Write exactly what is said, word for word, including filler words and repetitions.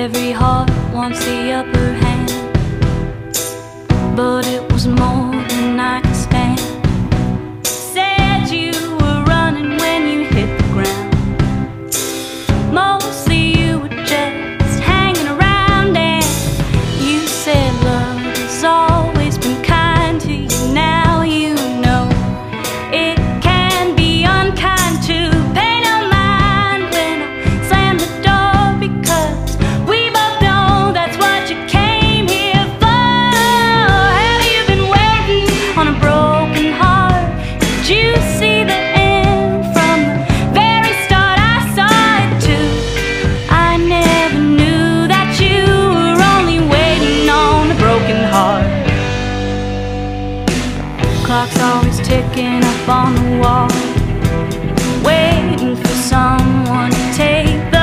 Every heart wants the upper hand, but it was more than I could stand. Said you were running when you hit the ground. Mostly you were just hanging around, and you said love has always been kind to you. Now you know it can be unkind to pay no mind when I slam the door, because we both know that's what you came here for. Have you been waiting on a broken heart? Did you see the end from the very start? I saw it too. I never knew that you were only waiting on a broken heart. Clock's always ticking up on the wall, waiting for someone to take the